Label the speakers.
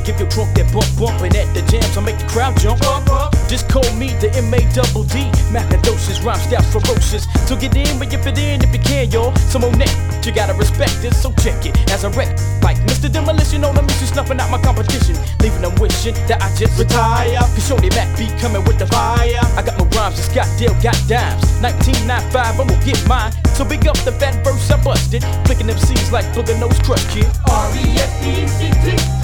Speaker 1: give your trunk that bump, and at the jams I make the crowd jump. Just call me the M.A.D.D. Macadocious, rhyme style ferocious. So get in where you fit in if you can, y'all. Some on neck, you gotta respect this, so check it as a wreck. Like Mr. Demolition on a mission, snuffing out my competition, leaving them wishing that I just retire. Cause Shorty Mac be coming with the fire. I got no rhymes, just got deal, got dimes. 1995, I'm gonna get mine. So big up the fat verse I busted, flicking them C's like Booger Nose Crush Kid.
Speaker 2: R-E-S-P-E-C-T